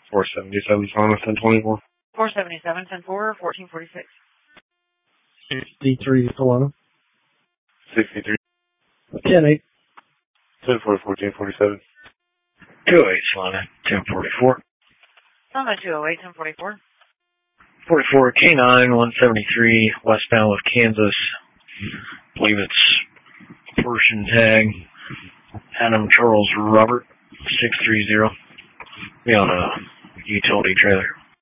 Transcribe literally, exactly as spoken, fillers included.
four seventy-seven, Solana, ten twenty-four. four seventy-seven, ten four, fourteen forty-six. sixty-three, Solana. sixty-three. ten eight. ten four, fourteen forty-seven. two oh eight, Solana, ten forty-four. Solana two oh eight, ten forty-four. forty-four, K nine, one seventy-three, westbound of Kansas. I believe it's Persian tag. Adam Charles Robert, six three zero. Be on a utility trailer.